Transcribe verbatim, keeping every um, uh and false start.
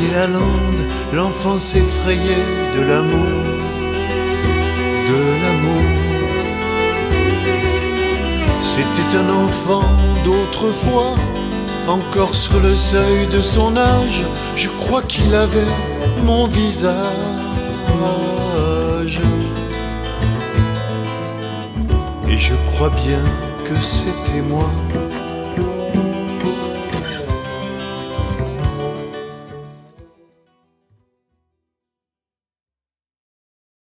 dès la lande, l'enfant s'effrayait de l'amour, de l'amour. C'était un enfant d'autrefois, encore sur le seuil de son âge. Je crois qu'il avait mon visage. Et je crois bien que c'était moi.